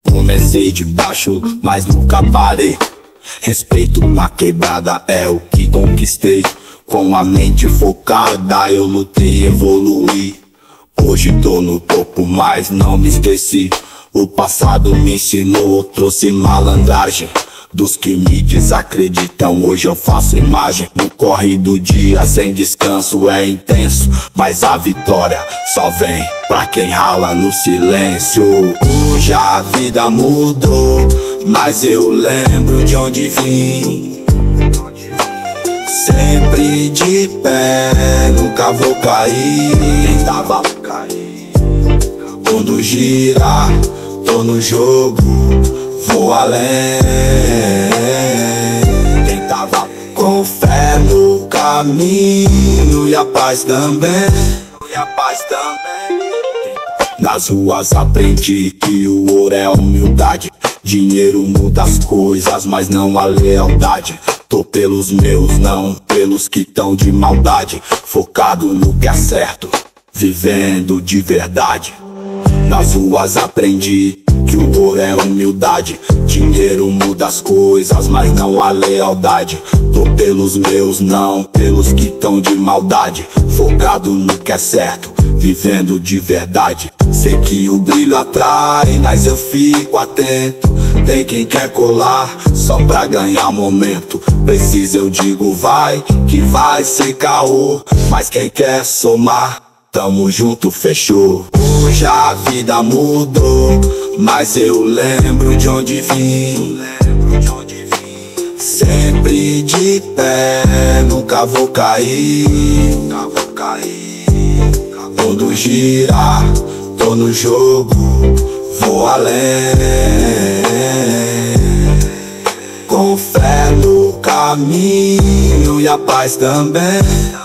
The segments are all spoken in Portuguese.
Comecei de baixo, mas nunca parei. Respeito na quebrada é o que conquistei. Com a mente focada eu lutei e evoluí. Hoje tô no topo, mas não me esqueci. O passado me ensinou, trouxe malandragem. Dos que me desacreditam, hoje eu faço imagem. No corre do dia, sem descanso, é intenso. Mas a vitória só vem pra quem rala no silêncio. Hoje a vida mudou, mas eu lembro de onde vim. Sempre de pé, nunca vou cair. Tentava cair. Quando gira, tô no jogo, vou além. Tentava com fé no caminho e a paz também. Nas ruas aprendi que o ouro é humildade. Dinheiro muda as coisas, mas não a lealdade. Tô pelos meus, não pelos que tão de maldade. Focado no que é certo, vivendo de verdade. Nas ruas aprendi que o ouro é humildade. Dinheiro muda as coisas, mas não a lealdade. Tô pelos meus, não pelos que tão de maldade. Focado no que é certo, vivendo de verdade. Sei que o brilho atrai, mas eu fico atento. Tem quem quer colar só pra ganhar momento. Precisa eu digo vai, que vai ser caô. Mas quem quer somar, tamo junto, fechou. Hoje a vida mudou, mas eu lembro de onde vim. Sempre de pé, nunca vou cair. Quando girar, tô no jogo, vou além. Com fé no caminho e a paz também.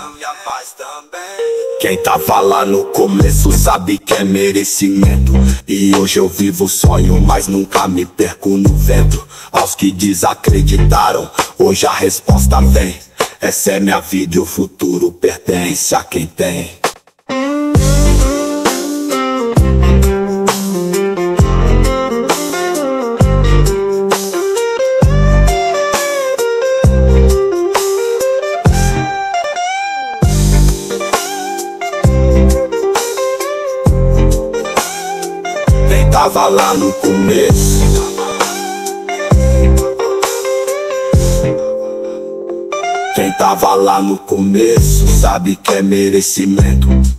Quem tava lá no começo sabe que é merecimento. E hoje eu vivo o sonho, mas nunca me perco no vento. Aos que desacreditaram, hoje a resposta vem. Essa é minha vida e o futuro pertence a quem tem. Tava lá no começo. Quem tava lá no começo sabe que é merecimento.